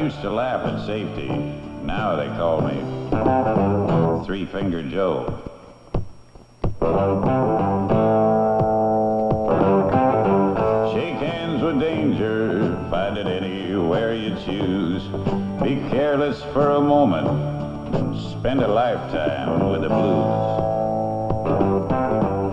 used to laugh at safety. Now they call me Three-Finger Joe. Shake hands with danger, find it anywhere you choose. Be careless for a moment, spend a lifetime with the blues.